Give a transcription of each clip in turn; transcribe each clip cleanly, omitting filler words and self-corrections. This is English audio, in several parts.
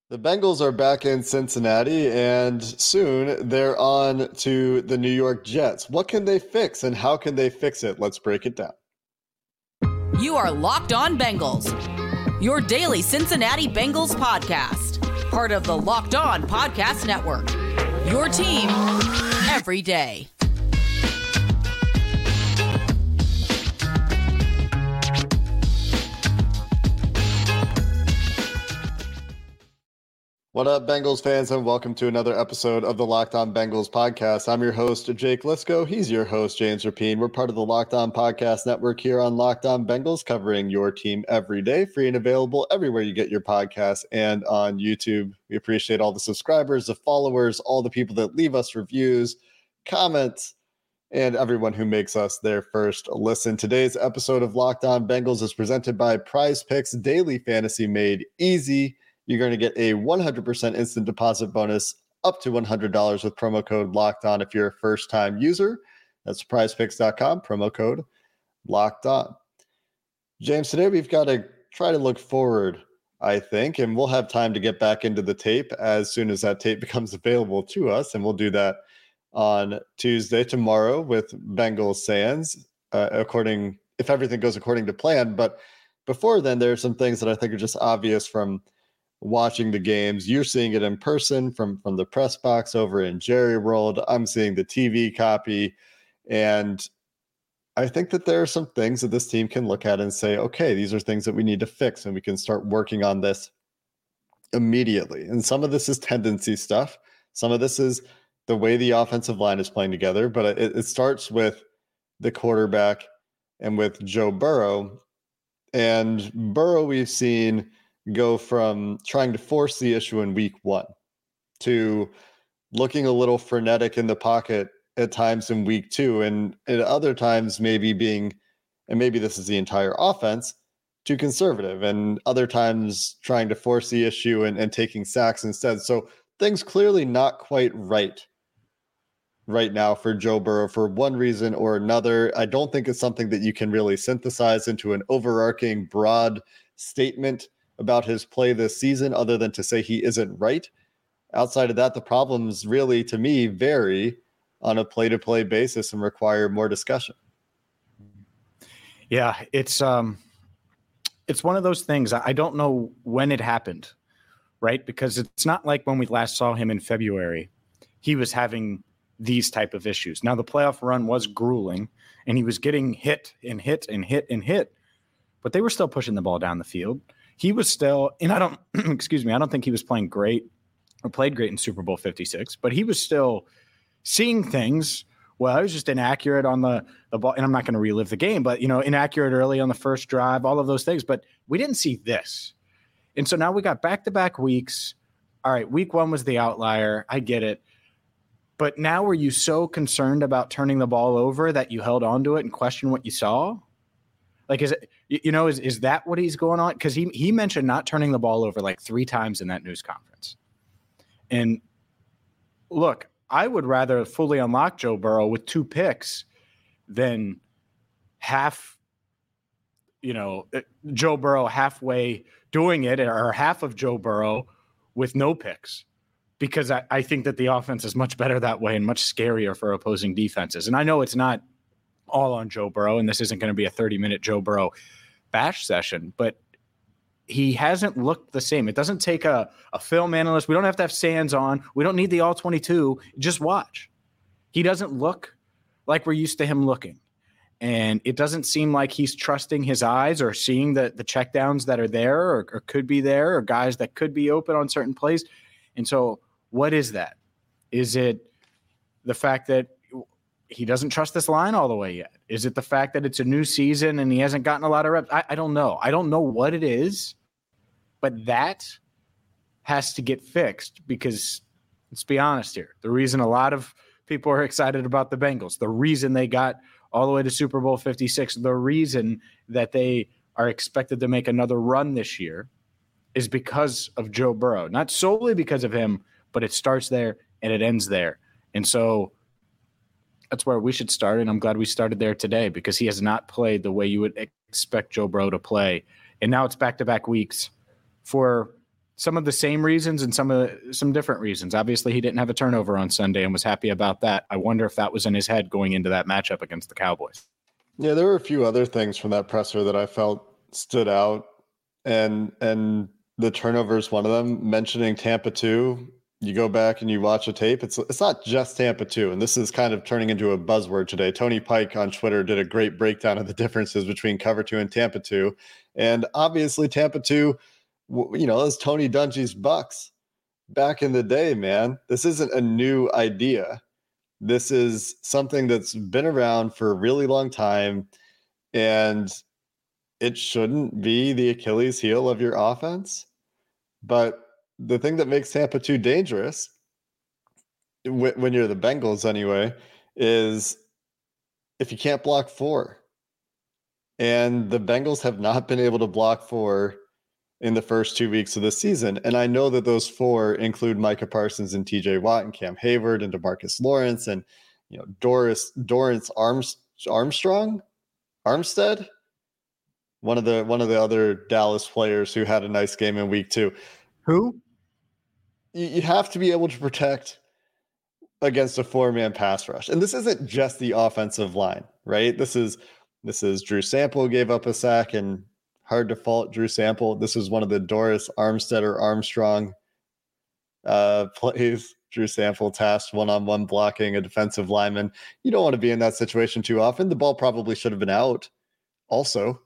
The Bengals are back in Cincinnati, and soon they're on to the New York Jets. What can they fix, and how can they fix it? Let's break it down. You are Locked On Bengals, your daily Cincinnati Bengals podcast, part of the Locked On Podcast Network, your team every day. What up, Bengals fans, and welcome to another episode of the Locked On Bengals podcast. I'm your host, Jake Lisco. He's your host, James Rapien. We're part of the Locked On Podcast Network here on Locked On Bengals, covering your team every day, free and available everywhere you get your podcasts and on YouTube. We appreciate all the subscribers, the followers, all the people that leave us reviews, comments, and everyone who makes us their first listen. Today's episode of Locked On Bengals is presented by Prize Picks Daily Fantasy Made Easy. You're going to get a 100% instant deposit bonus up to $100 with promo code Locked On if you're a first-time user. That's prizepicks.com, promo code Locked On. James, today we've got to try to look forward, I think, and we'll have time to get back into the tape as soon as that tape becomes available to us, and we'll do that on Tuesday, tomorrow, with Bengals Sands, if everything goes according to plan. But before then, there are some things that I think are just obvious from watching the games. You're seeing it in person from the press box over in Jerry World. I'm seeing the TV copy. And I think that there are some things that this team can look at and say, okay, these are things that we need to fix, and we can start working on this immediately. And some of this is tendency stuff. Some of this is the way the offensive line is playing together. But it starts with the quarterback and with Joe Burrow. And Burrow, we've seen go from trying to force the issue in week one to looking a little frenetic in the pocket at times in week two, and at other times maybe being, and maybe this is the entire offense, too conservative, and other times trying to force the issue and taking sacks instead. So things clearly not quite right now for Joe Burrow for one reason or another. I don't think it's something that you can really synthesize into an overarching broad statement about his play this season, other than to say he isn't right. Outside of that, the problems really, to me, vary on a play-to-play basis and require more discussion. Yeah, it's one of those things. I don't know when it happened, right? Because it's not like when we last saw him in February, he was having these type of issues. Now, the playoff run was grueling, and he was getting hit and hit and hit and hit, but they were still pushing the ball down the field. He was still, and I don't think he was playing great or played great in Super Bowl 56, but he was still seeing things. Well, I was just inaccurate on the ball, and I'm not going to relive the game, but, inaccurate early on the first drive, all of those things, but we didn't see this. And so now we got back-to-back weeks. All right, week one was the outlier. I get it. But now were you so concerned about turning the ball over that you held on to it and questioned what you saw? Like, is that what he's going on? Because he mentioned not turning the ball over like 3 times in that news conference. And look, I would rather fully unlock Joe Burrow with 2 picks than Joe Burrow halfway doing it, or half of Joe Burrow with no picks. Because I think that the offense is much better that way and much scarier for opposing defenses. And I know it's not all on Joe Burrow, and this isn't going to be a 30-minute Joe Burrow bash session, but he hasn't looked the same. It doesn't take a film analyst. We don't have to have Sands on. We don't need the all-22. Just watch. He doesn't look like we're used to him looking, and it doesn't seem like he's trusting his eyes or seeing the checkdowns that are there or could be there, or guys that could be open on certain plays. And so what is that? Is it the fact that he doesn't trust this line all the way yet? Is it the fact that it's a new season and he hasn't gotten a lot of reps? I don't know. I don't know what it is, but that has to get fixed, because let's be honest here. The reason a lot of people are excited about the Bengals, the reason they got all the way to Super Bowl 56, the reason that they are expected to make another run this year is because of Joe Burrow. Not solely because of him, but it starts there and it ends there. And so that's where we should start, and I'm glad we started there today, because he has not played the way you would expect Joe Burrow to play. And now it's back-to-back weeks for some of the same reasons and some different reasons. Obviously, he didn't have a turnover on Sunday and was happy about that. I wonder if that was in his head going into that matchup against the Cowboys. Yeah, there were a few other things from that presser that I felt stood out, and the turnover is one of them. Mentioning Tampa 2, you go back and you watch a tape. It's not just Tampa 2, and this is kind of turning into a buzzword today. Tony Pike on Twitter did a great breakdown of the differences between cover 2 and Tampa 2, and obviously Tampa 2, that's Tony Dungy's Bucks back in the day, man. This isn't a new idea. This is something that's been around for a really long time, and it shouldn't be the Achilles heel of your offense. But the thing that makes Tampa 2 dangerous, when you're the Bengals anyway, is if you can't block 4. And the Bengals have not been able to block 4 in the first 2 weeks of the season. And I know that those 4 include Micah Parsons and TJ Watt and Cam Hayward and DeMarcus Lawrence and Dorrance Armstead, one of the other Dallas players who had a nice game in week 2. Who? You have to be able to protect against a 4-man pass rush. And this isn't just the offensive line, right? This is Drew Sample gave up a sack, and hard to fault Drew Sample. This is one of the Doris Armstead or Armstrong plays. Drew Sample tasked one-on-one blocking a defensive lineman. You don't want to be in that situation too often. The ball probably should have been out also.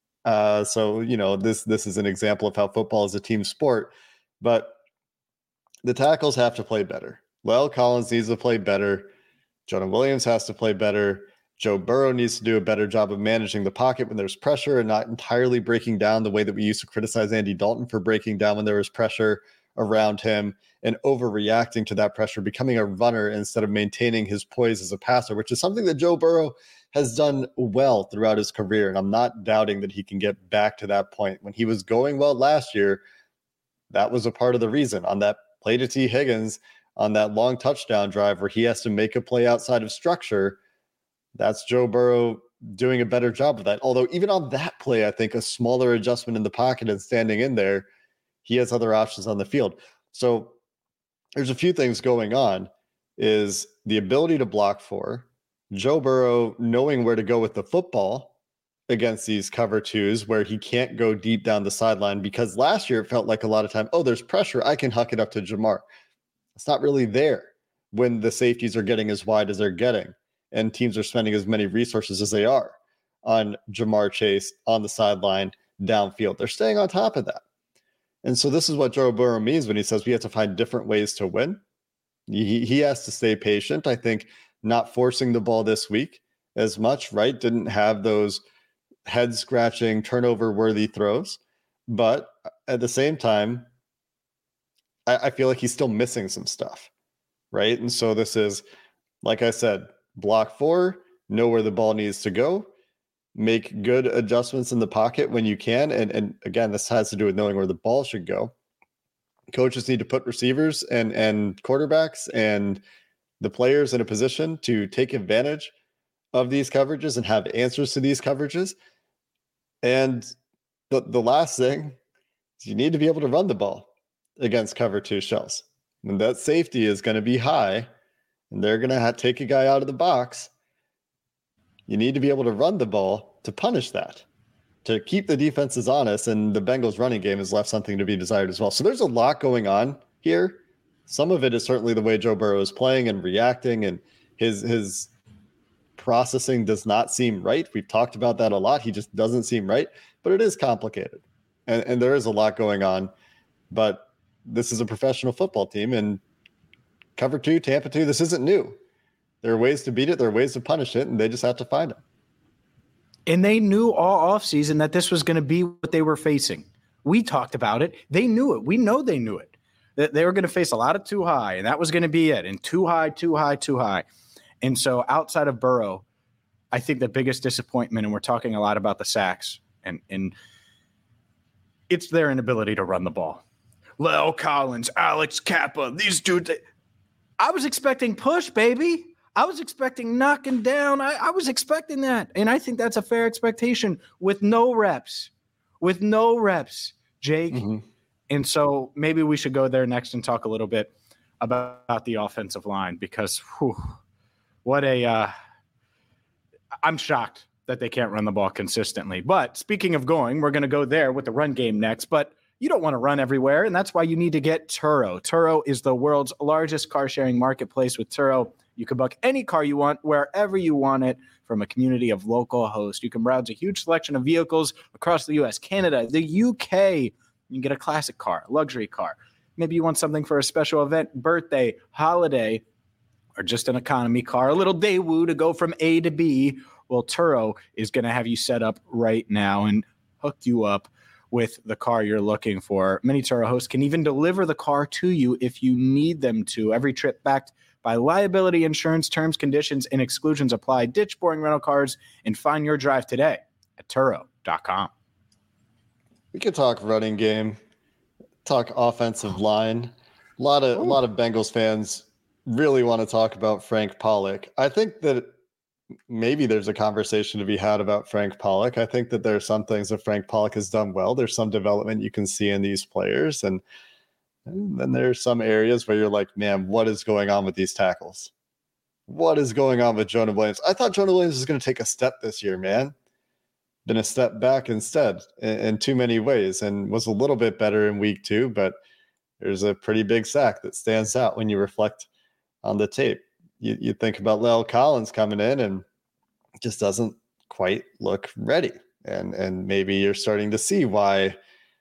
So this is an example of how football is a team sport. But the tackles have to play better. La'el Collins needs to play better. Jonah Williams has to play better. Joe Burrow needs to do a better job of managing the pocket when there's pressure and not entirely breaking down the way that we used to criticize Andy Dalton for breaking down when there was pressure around him and overreacting to that pressure, becoming a runner instead of maintaining his poise as a passer, which is something that Joe Burrow has done well throughout his career. And I'm not doubting that he can get back to that point. When he was going well last year, that was a part of the reason. On that play to T. Higgins, on that long touchdown drive where he has to make a play outside of structure, that's Joe Burrow doing a better job of that. Although even on that play, I think a smaller adjustment in the pocket and standing in there, he has other options on the field. So there's a few things going on. Is the ability to block 4, Joe Burrow knowing where to go with the football against these cover 2s where he can't go deep down the sideline, because last year it felt like a lot of time, there's pressure, I can huck it up to Jamar. It's not really there when the safeties are getting as wide as they're getting and teams are spending as many resources as they are on Jamar Chase on the sideline downfield. They're staying on top of that. And so this is what Joe Burrow means when he says we have to find different ways to win. He has to stay patient. I think not forcing the ball this week as much, right? Didn't have those head-scratching, turnover-worthy throws. But at the same time, I feel like he's still missing some stuff, right? And so this is, like I said, block 4, know where the ball needs to go, make good adjustments in the pocket when you can. And again, this has to do with knowing where the ball should go. Coaches need to put receivers and quarterbacks and the players in a position to take advantage of these coverages and have answers to these coverages. And the last thing is you need to be able to run the ball against cover 2 shells. And that safety is going to be high, and they're going to take a guy out of the box. You need to be able to run the ball to punish that, to keep the defenses honest, and the Bengals running game has left something to be desired as well. So there's a lot going on here. Some of it is certainly the way Joe Burrow is playing and reacting, and his processing does not seem right. We've talked about that a lot. He just doesn't seem right, but it is complicated. And there is a lot going on, but this is a professional football team, and cover 2, Tampa 2, this isn't new. There are ways to beat it. There are ways to punish it, and they just have to find them. And they knew all offseason that this was going to be what they were facing. We talked about it. They knew it. We know they knew it. That they were going to face a lot of too high, and that was going to be it. And too high, too high, too high. And so outside of Burrow, I think the biggest disappointment, and we're talking a lot about the sacks, and it's their inability to run the ball. La'el Collins, Alex Kappa, these dudes. I was expecting push, baby. I was expecting knocking down. I was expecting that. And I think that's a fair expectation with no reps. With no reps, Jake. Mm-hmm. And so maybe we should go there next and talk a little bit about the offensive line, because I'm shocked that they can't run the ball consistently. But speaking of going, we're going to go there with the run game next. But you don't want to run everywhere, and that's why you need to get Turo. Turo is the world's largest car-sharing marketplace. With Turo, you can book any car you want, wherever you want it, from a community of local hosts. You can browse a huge selection of vehicles across the U.S., Canada, the UK. You can get a classic car, a luxury car. Maybe you want something for a special event, birthday, holiday, or just an economy car, a little Daewoo to go from A to B. Well, Turo is going to have you set up right now and hook you up with the car you're looking for. Many Turo hosts can even deliver the car to you if you need them to. Every trip backed by liability insurance. Terms, conditions, and exclusions apply. Ditch boring rental cars and find your drive today at Turo.com. We could talk running game, talk offensive line. A lot of Bengals fans really want to talk about Frank Pollock. I think that maybe there's a conversation to be had about Frank Pollock. I think that there are some things that Frank Pollock has done well. There's some development you can see in these players. And then there's some areas where you're like, man, what is going on with these tackles? What is going on with Jonah Williams? I thought Jonah Williams was going to take a step this year, man. Been a step back instead in too many ways, and was a little bit better in week 2, but there's a pretty big sack that stands out when you reflect on the tape. You think about La'el Collins coming in and just doesn't quite look ready. And maybe you're starting to see why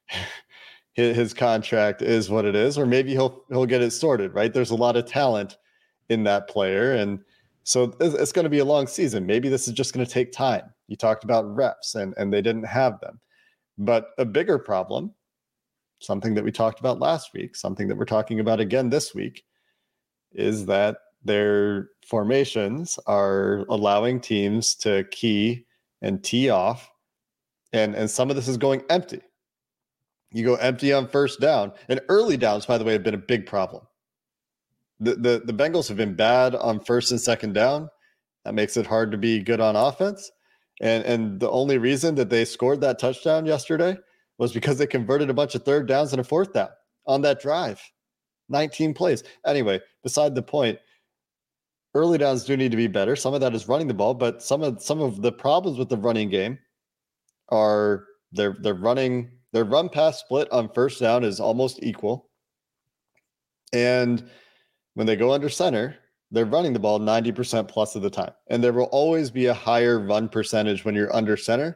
his contract is what it is, or maybe he'll get it sorted, right? There's a lot of talent in that player. And so it's going to be a long season. Maybe this is just going to take time. You talked about reps and they didn't have them. But a bigger problem, something that we talked about last week, something that we're talking about again this week, is that their formations are allowing teams to key and tee off. And some of this is going empty. You go empty on first down. And early downs, by the way, have been a big problem. The Bengals have been bad on first and second down. That makes it hard to be good on offense. And the only reason that they scored that touchdown yesterday was because they converted a bunch of third downs and a fourth down on that drive. 19 plays. Anyway, beside the point, early downs do need to be better. Some of that is running the ball, but some of the problems with the running game are their run pass split on first down is almost equal. And when they go under center, they're running the ball 90% plus of the time. And there will always be a higher run percentage when you're under center.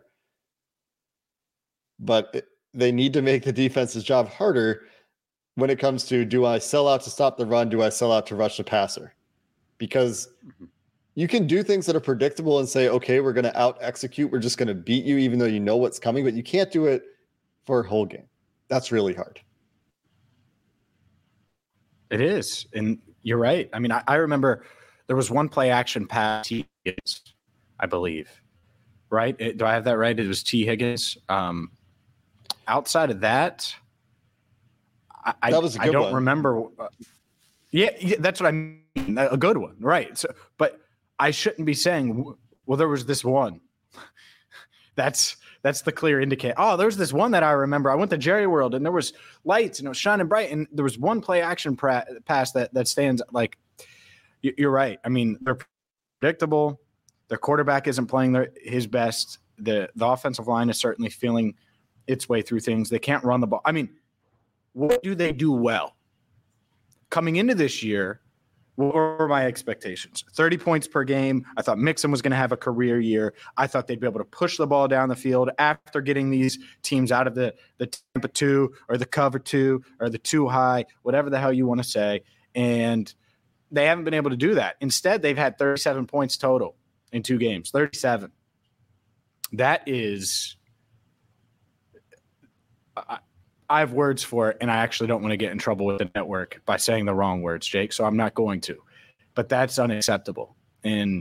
But they need to make the defense's job harder when it comes to, do I sell out to stop the run? Do I sell out to rush the passer? Because you can do things that are predictable and say, okay, we're going to out execute. We're just going to beat you, even though you know what's coming, but you can't do it for a whole game. That's really hard. It is. And you're right. I mean, I remember there was one play action pass, T. Higgins, I believe, right? Do I have that right? It was T. Higgins. Outside of that, I don't remember. Yeah, that's what I mean. A good one, right? So, but I shouldn't be saying, well, there was this one. That's the clear indicator. Oh, there's this one that I remember. I went to Jerry World and there was lights and it was shining bright. And there was one play action pass that stands like, you're right. I mean, they're predictable. Their quarterback isn't playing his best. The offensive line is certainly feeling its way through things. They can't run the ball. I mean, what do they do well? Coming into this year, what were my expectations? 30 points per game. I thought Mixon was going to have a career year. I thought they'd be able to push the ball down the field after getting these teams out of the Tampa 2 or the cover 2 or the 2 high, whatever the hell you want to say. And they haven't been able to do that. Instead, they've had 37 points total in 2 games, 37. That is I have words for it, and I actually don't want to get in trouble with the network by saying the wrong words, Jake, so I'm not going to. But that's unacceptable. And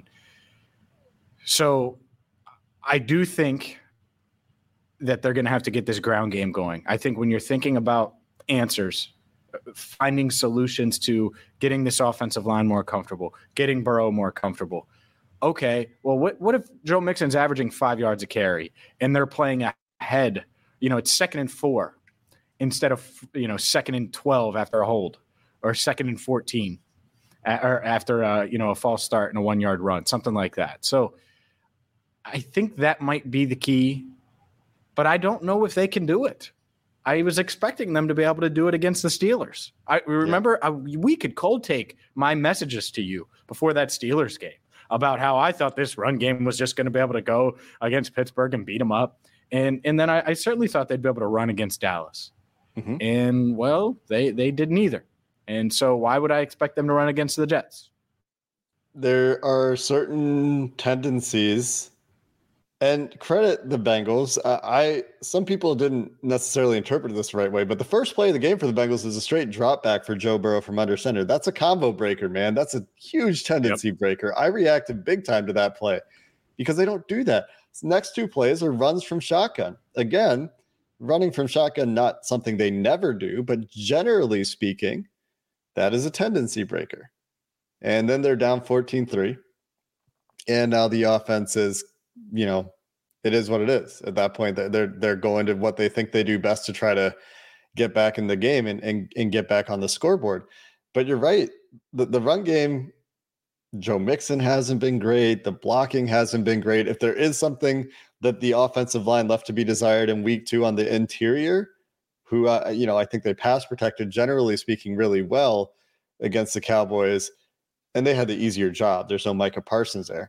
so I do think that they're going to have to get this ground game going. I think when you're thinking about answers, finding solutions to getting this offensive line more comfortable, getting Burrow more comfortable. Okay, well, what if Joe Mixon's averaging 5 yards a carry and they're playing ahead? You know, it's 2nd and 4. instead of, 2nd and 12 after a hold, or 2nd and 14 or after a false start and a 1-yard run, something like that. So I think that might be the key, but I don't know if they can do it. I was expecting them to be able to do it against the Steelers. I remember we could cold take my messages to you before that Steelers game about how I thought this run game was just going to be able to go against Pittsburgh and beat them up. And then I certainly thought they'd be able to run against Dallas. Mm-hmm. And, well, they didn't either. And so why would I expect them to run against the Jets? There are certain tendencies, and credit the Bengals. Some people didn't necessarily interpret this the right way, but the first play of the game for the Bengals is a straight drop back for Joe Burrow from under center. That's a combo breaker, man. That's a huge tendency breaker. I reacted big time to that play because they don't do that. Next two plays are runs from shotgun. Again, running from shotgun, not something they never do, but generally speaking, that is a tendency breaker. And then they're down 14-3. And now the offense is, it is what it is. At that point, they're going to what they think they do best to try to get back in the game and get back on the scoreboard. But you're right. The run game, Joe Mixon hasn't been great. The blocking hasn't been great. If there is something that the offensive line left to be desired in week 2 on the interior, who, I think they pass protected, generally speaking, really well against the Cowboys, and they had the easier job. There's no Micah Parsons there.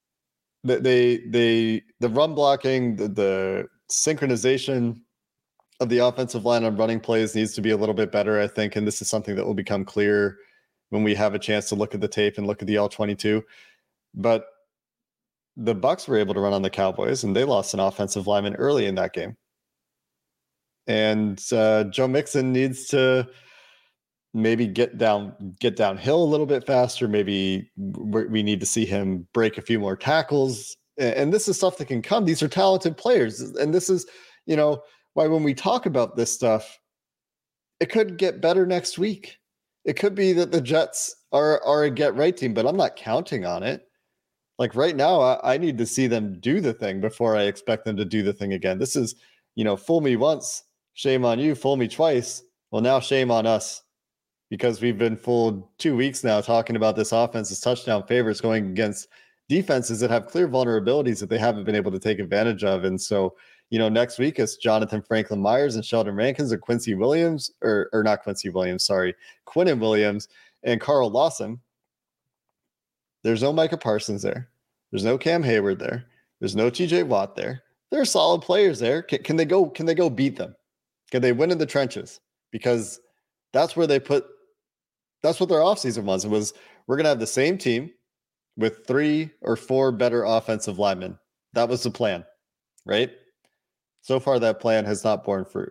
The run blocking, the synchronization of the offensive line on running plays needs to be a little bit better, I think, and this is something that will become clear when we have a chance to look at the tape and look at the All-22. But the Bucs were able to run on the Cowboys, and they lost an offensive lineman early in that game. And Joe Mixon needs to maybe get downhill a little bit faster. Maybe we need to see him break a few more tackles. And this is stuff that can come. These are talented players. And this is, why when we talk about this stuff, it could get better next week. It could be that the Jets are a get-right team, but I'm not counting on it. Like right now, I need to see them do the thing before I expect them to do the thing again. This is, fool me once, shame on you, fool me twice. Well, now shame on us because we've been fooled 2 weeks now talking about this offense as touchdown favorites going against defenses that have clear vulnerabilities that they haven't been able to take advantage of. And so, next week it's Jonathan Franklin Myers and Sheldon Rankins and Quincy Williams, or not Quincy Williams, sorry, Quinnen Williams and Carl Lawson. There's no Micah Parsons there. There's no Cam Hayward there. There's no TJ Watt there. There are solid players there. Can they go beat them? Can they win in the trenches? Because that's what their offseason was. It was, we're going to have the same team with 3 or 4 better offensive linemen. That was the plan, right? So far, that plan has not borne fruit.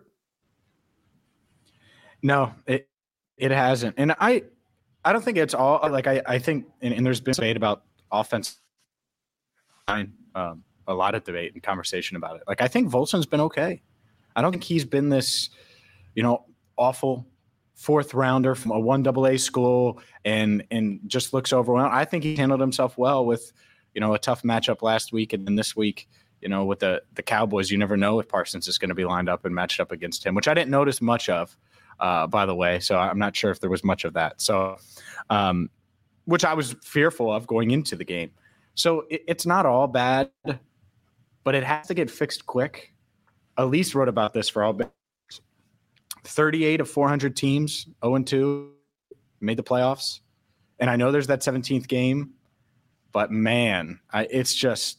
No, it hasn't. And I don't think it's all like I think, and there's been debate about offense, a lot of debate and conversation about it. Like I think Volson's been okay. I don't think he's been this, awful 4th rounder from a 1AA school and just looks overwhelmed. I think he handled himself well with, a tough matchup last week and then this week. With the Cowboys, you never know if Parsons is going to be lined up and matched up against him, which I didn't notice much of, by the way. So I'm not sure if there was much of that. So, which I was fearful of going into the game. So it's not all bad, but it has to get fixed quick. Elise wrote about this for all. 38 of 400 teams, 0-2, made the playoffs. And I know there's that 17th game, but man, it's just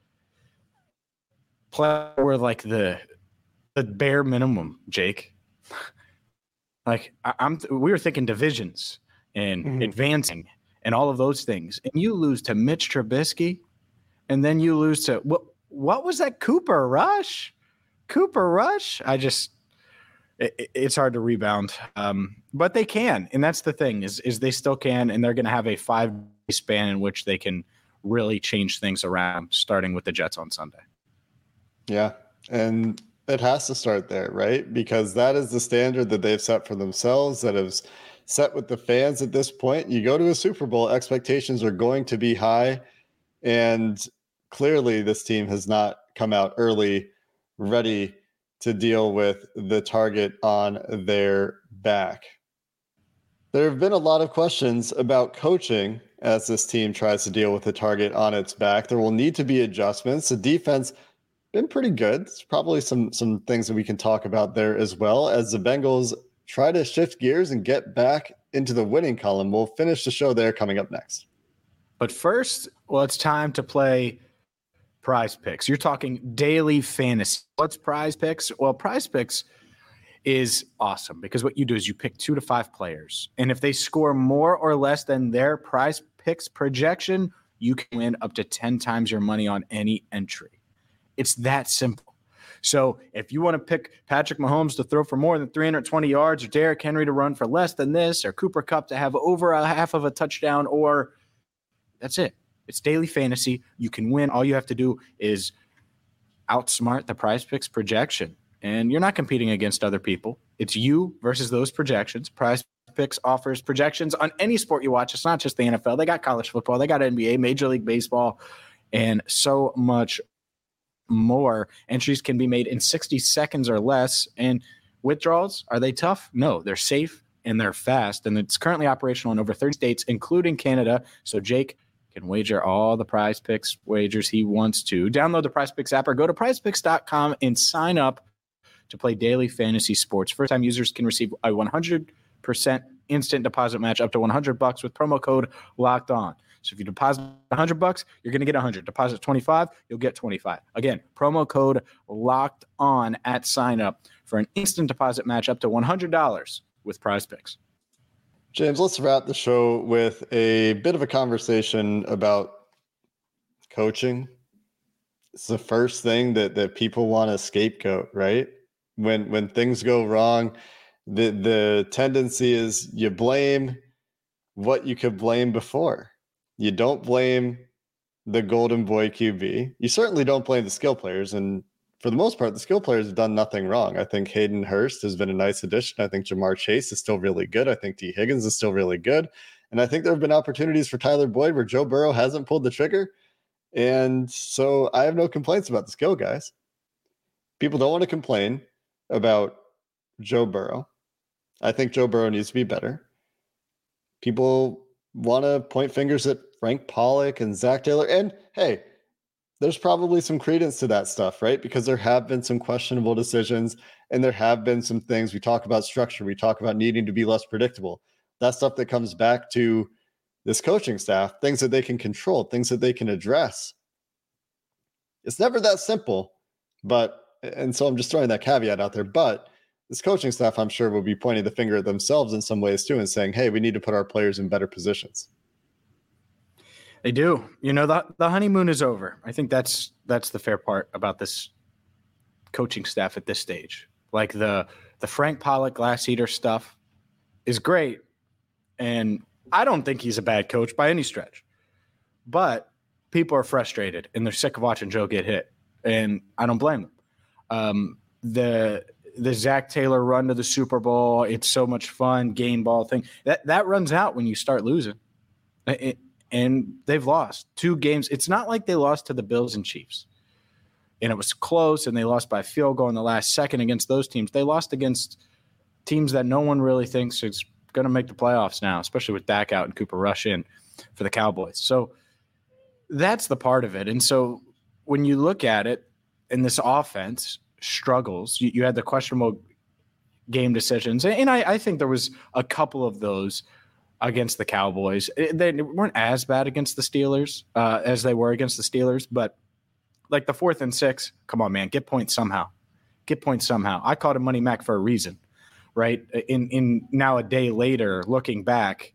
play where like the bare minimum, Jake. Like we were thinking divisions and advancing and all of those things, and you lose to Mitch Trubisky, and then you lose to what was that Cooper Rush? It's hard to rebound, but they can, and that's the thing is they still can, and they're going to have a 5-day span in which they can really change things around, starting with the Jets on Sunday. Yeah, and it has to start there, right? Because that is the standard that they've set for themselves, that is set with the fans at this point. You go to a Super Bowl, expectations are going to be high, and clearly this team has not come out early ready to deal with the target on their back. There have been a lot of questions about coaching as this team tries to deal with the target on its back. There will need to be adjustments. The defense been pretty good. There's probably some things that we can talk about there as well as the Bengals try to shift gears and get back into the winning column. We'll finish the show there coming up next. But first, well, it's time to play Prize Picks. You're talking daily fantasy. What's Prize Picks? Well, Prize Picks is awesome because what you do is you pick 2 to 5 players. And if they score more or less than their Prize Picks projection, you can win up to 10 times your money on any entry. It's that simple. So if you want to pick Patrick Mahomes to throw for more than 320 yards or Derrick Henry to run for less than this or Cooper Kupp to have over a half of a touchdown, or that's it. It's daily fantasy. You can win. All you have to do is outsmart the Prize Picks projection. And you're not competing against other people. It's you versus those projections. Prize Picks offers projections on any sport you watch. It's not just the NFL. They got college football. They got NBA, Major League Baseball, and so much more. Entries can be made in 60 seconds or less. And withdrawals, are they tough? No, they're safe and they're fast. And it's currently operational in over 30 states, including Canada. So Jake can wager all the Prize Picks wagers he wants to. Download the Prize Picks app or go to prizepicks.com and sign up to play daily fantasy sports. First-time users can receive a 100% instant deposit match up to $100 with promo code Locked On. So if you deposit $100, you're going to get 100. Deposit 25, you'll get 25. Again, promo code Locked On at sign up for an instant deposit match up to $100 with Prize Picks. James, let's wrap the show with a bit of a conversation about coaching. It's the first thing that people want to scapegoat, right? When things go wrong, the tendency is you blame what you could blame before. You don't blame the golden boy QB. You certainly don't blame the skill players. And for the most part, the skill players have done nothing wrong. I think Hayden Hurst has been a nice addition. I think Jamar Chase is still really good. I think T. Higgins is still really good. And I think there have been opportunities for Tyler Boyd where Joe Burrow hasn't pulled the trigger. And so I have no complaints about the skill guys. People don't want to complain about Joe Burrow. I think Joe Burrow needs to be better. People want to point fingers at Frank Pollock and Zach Taylor. And hey, there's probably some credence to that stuff, right? Because there have been some questionable decisions and there have been some things. We talk about structure. We talk about needing to be less predictable. That's stuff that comes back to this coaching staff, things that they can control, things that they can address. It's never that simple, and so I'm just throwing that caveat out there, but this coaching staff, I'm sure, will be pointing the finger at themselves in some ways too and saying, hey, we need to put our players in better positions. They do. You know, the honeymoon is over. I think that's the fair part about this coaching staff at this stage. Like the Frank Pollock glass eater stuff is great. And I don't think he's a bad coach by any stretch. But people are frustrated and they're sick of watching Joe get hit. And I don't blame them. The Zach Taylor run to the Super Bowl, it's so much fun, game ball thing. That runs out when you start losing. And they've lost 2 games. It's not like they lost to the Bills and Chiefs. And it was close, and they lost by a field goal in the last second against those teams. They lost against teams that no one really thinks is going to make the playoffs now, especially with Dak out and Cooper Rush in for the Cowboys. So that's the part of it. And so when you look at it, and this offense struggles, you had the questionable game decisions. And I think there was a couple of those against the Cowboys. They weren't as bad against the Steelers as they were against the Steelers, but like the 4th and 6, come on, man, get points somehow. Get points somehow. I called it Money Mac for a reason, right? In now a day later, looking back,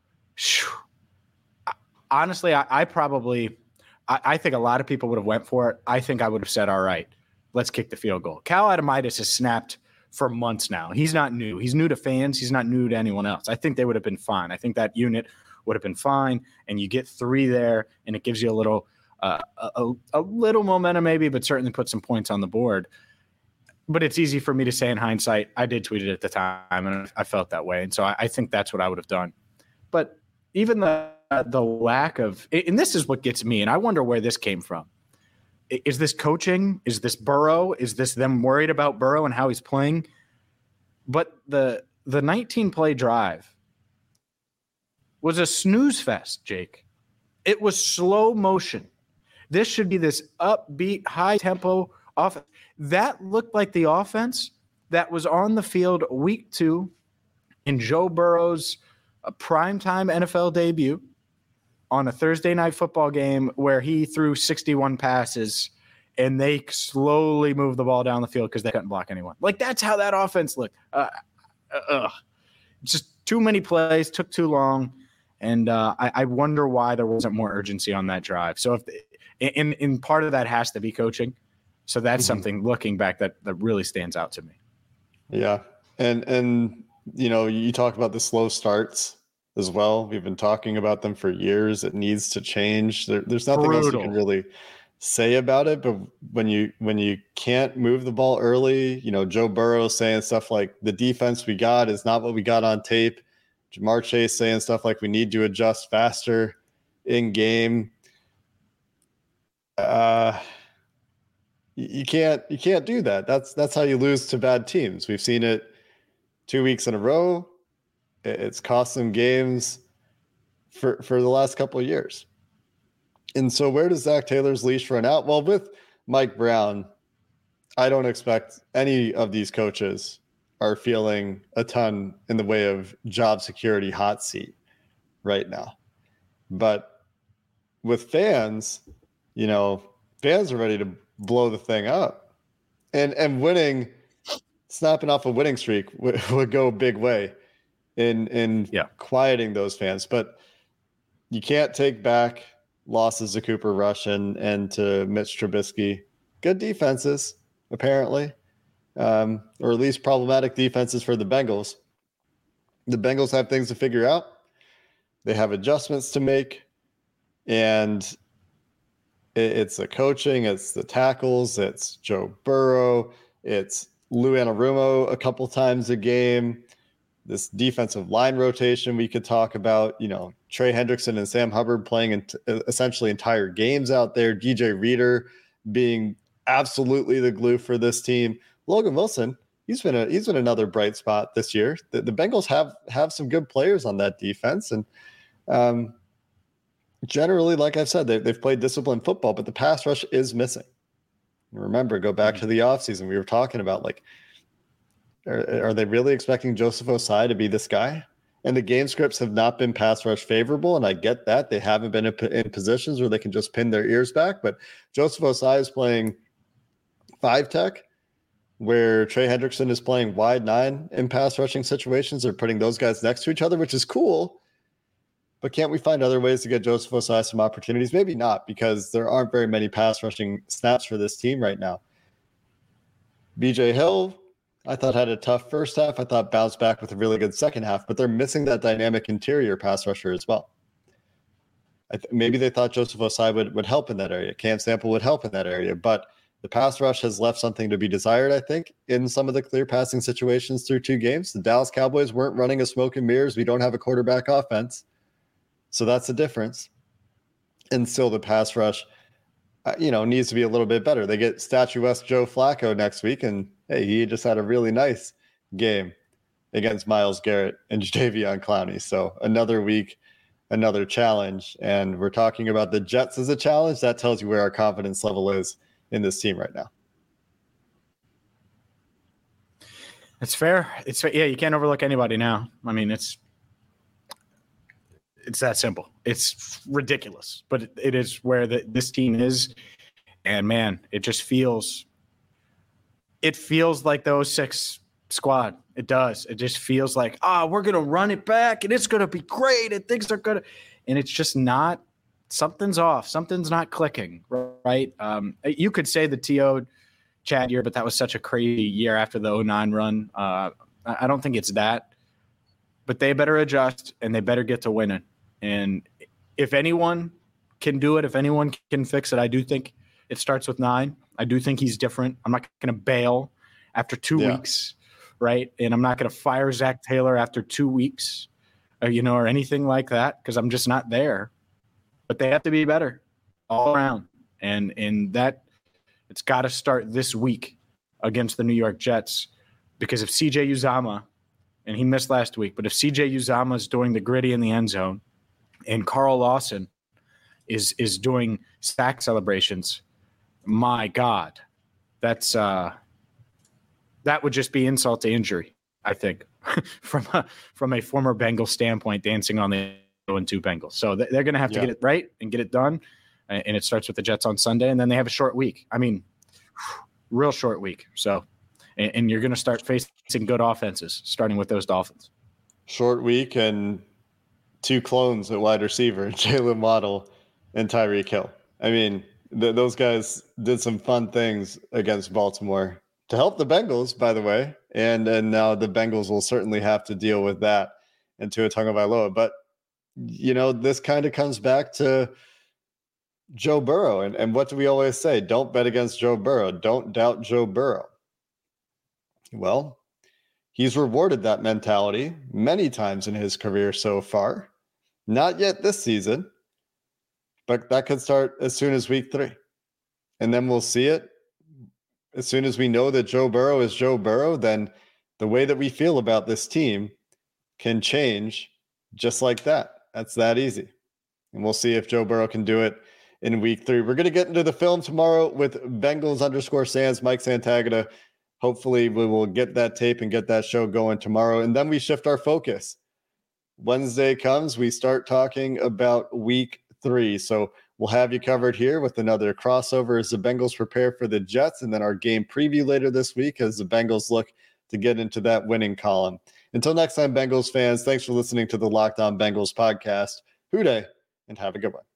honestly, I think a lot of people would have went for it. I think I would have said, all right, let's kick the field goal. Cal Adamitis has snapped for months now. He's not new. He's new to fans. He's not new to anyone else. I think they would have been fine. I think that unit would have been fine. And you get 3 there, and it gives you a little momentum maybe, but certainly put some points on the board. But it's easy for me to say in hindsight. I did tweet it at the time, and I felt that way. And so I think that's what I would have done. But even the lack of – and this is what gets me, and I wonder where this came from. Is this coaching? Is this Burrow? Is this them worried about Burrow and how he's playing? But the 19-play drive was a snooze fest, Jake. It was slow motion. This should be this upbeat, high-tempo offense. That looked like the offense that was on the field week 2 in Joe Burrow's primetime NFL debut on a Thursday night football game where he threw 61 passes and they slowly moved the ball down the field because they couldn't block anyone. Like, that's how that offense looked. Just too many plays, took too long, and I wonder why there wasn't more urgency on that drive. So if in part of that has to be coaching. So that's something looking back that really stands out to me. Yeah. And you know, you talk about the slow starts as well. We've been talking about them for years. It needs to change. There's nothing else you can really say about it. But when you can't move the ball early, you know, Joe Burrow saying stuff like the defense we got is not what we got on tape. Ja'Marr Chase saying stuff like we need to adjust faster in game. You can't do that. That's how you lose to bad teams. We've seen it 2 weeks in a row. It's cost them games for the last couple of years. And so where does Zach Taylor's leash run out? Well, with Mike Brown, I don't expect any of these coaches are feeling a ton in the way of job security hot seat right now. But with fans, you know, fans are ready to blow the thing up. And winning, snapping off a winning streak would go a big way in quieting those fans. But you can't take back losses to Cooper Rush and to Mitch Trubisky. Good defenses, apparently, or at least problematic defenses for the Bengals. The Bengals have things to figure out. They have adjustments to make. And it's the coaching, it's the tackles, it's Joe Burrow, it's Lou Anarumo a couple times a game. This defensive line rotation we could talk about, you know, Trey Hendrickson and Sam Hubbard playing essentially entire games out there. DJ Reader being absolutely the glue for this team. Logan Wilson, he's been another bright spot this year. The Bengals have some good players on that defense, and generally, like I've said, they've played disciplined football, but the pass rush is missing. Remember, go back to the offseason. We were talking about, like, are they really expecting Joseph Ossai to be this guy? And the game scripts have not been pass rush favorable, and I get that. They haven't been in positions where they can just pin their ears back, but Joseph Ossai is playing 5-tech, where Trey Hendrickson is playing wide 9 in pass rushing situations. They're putting those guys next to each other, which is cool. But can't we find other ways to get Joseph Ossai some opportunities? Maybe not, because there aren't very many pass rushing snaps for this team right now. BJ Hill, I thought, had a tough first half. I thought bounced back with a really good second half, but they're missing that dynamic interior pass rusher as well. Maybe they thought Joseph Ossai would help in that area. Cam Sample would help in that area, but the pass rush has left something to be desired, I think, in some of the clear passing situations through 2 games. The Dallas Cowboys weren't running a smoke and mirrors. We don't have a quarterback offense. So that's the difference. And still the pass rush, needs to be a little bit better. They get statuesque Joe Flacco next week, and hey, he just had a really nice game against Myles Garrett and Jadeveon Clowney. So another week, another challenge. And we're talking about the Jets as a challenge. That tells you where our confidence level is in this team right now. It's fair. Yeah, you can't overlook anybody now. I mean, it's that simple. It's ridiculous, but it is where this team is. And man, it just feels like the 06 squad. It does. It just feels like, we're going to run it back and it's going to be great and things are going to, and it's just not. Something's off. Something's not clicking, right? You could say the T.O. Chad year, but that was such a crazy year after the 09 run. I don't think it's that, but they better adjust and they better get to winning. And if anyone can do it, if anyone can fix it, I do think it starts with 9. I do think he's different. I'm not going to bail after 2 weeks, right? And I'm not going to fire Zach Taylor after 2 weeks, or anything like that, because I'm just not there. But they have to be better all around. And that It's got to start this week against the New York Jets, because if CJ Uzomah, and he missed last week, but if CJ Uzomah is doing the gritty in the end zone and Carl Lawson is doing sack celebrations, my God, that's that would just be insult to injury, I think, from a former Bengal standpoint, dancing on the 0-2 Bengals. So they're going to have to get it right and get it done. And it starts with the Jets on Sunday, and then they have a short week. I mean, real short week. So, and you're going to start facing good offenses, starting with those Dolphins. Short week and two clones at wide receiver, Jalen Waddle and Tyreek Hill. I mean, those guys did some fun things against Baltimore to help the Bengals, by the way. And now the Bengals will certainly have to deal with that in Tua Tagovailoa. But, you know, this kind of comes back to Joe Burrow. And what do we always say? Don't bet against Joe Burrow. Don't doubt Joe Burrow. Well, he's rewarded that mentality many times in his career so far. Not yet this season, but that could start as soon as week 3. And then we'll see it. As soon as we know that Joe Burrow is Joe Burrow, then the way that we feel about this team can change just like that. That's that easy. And we'll see if Joe Burrow can do it in week 3. We're going to get into the film tomorrow with Bengals_Sands, Mike Santagata. Hopefully we will get that tape and get that show going tomorrow. And then we shift our focus. Wednesday comes, we start talking about week 3. So we'll have you covered here with another crossover as the Bengals prepare for the Jets, and then our game preview later this week as the Bengals look to get into that winning column. Until next time, Bengals fans, thanks for listening to the Locked On Bengals podcast. Hoo day, and have a good one.